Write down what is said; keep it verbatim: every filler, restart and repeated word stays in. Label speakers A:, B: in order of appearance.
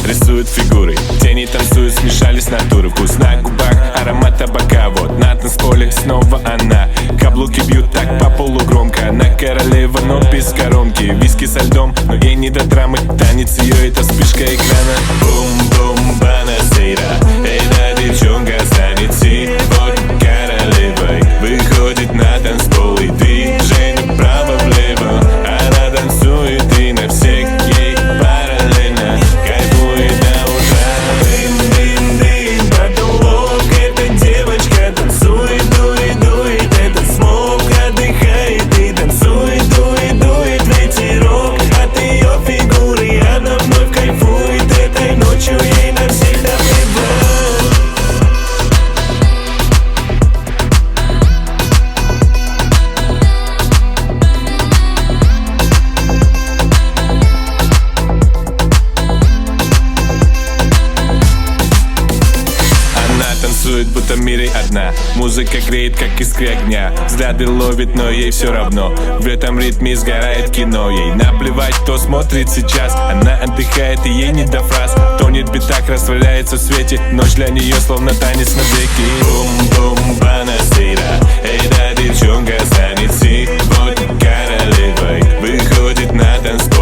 A: рисует фигуры, тени танцуют, смешались натуры. Вкус на губах, аромат табака. Вот на танцполе снова она. Каблуки бьют так по полу громко. Она королева, но без коронки. Виски со льдом, но ей не до драмы. Танец ее — это вспышка экрана. Бум-бум, банасейра. Эта девчонка станет сегодня королевой. Выходит на танцпол и движение вправо-влево. Она танцует и на всех ей параллельно. Кайфует до утра. Дым-дым-дым, потолок. Эта девочка танцует, дует, дует. Этот смог отдыхает и танцует, дует, дует ветерок. От ее фигуры она вновь кайфует. Этой ночью ей навсегда плевать. Танцует, будто в мире одна. Музыка греет, как искры огня. Взгляды ловит, но ей все равно. В этом ритме сгорает кино. Ей наплевать, кто смотрит сейчас. Она отдыхает, и ей не до фраз. Тонет в битах, растворяется в свете. Ночь для нее словно танец на веки. Бум-бум, банасейра. Эта девчонка станет сегодня королевой. Выходит на танцпол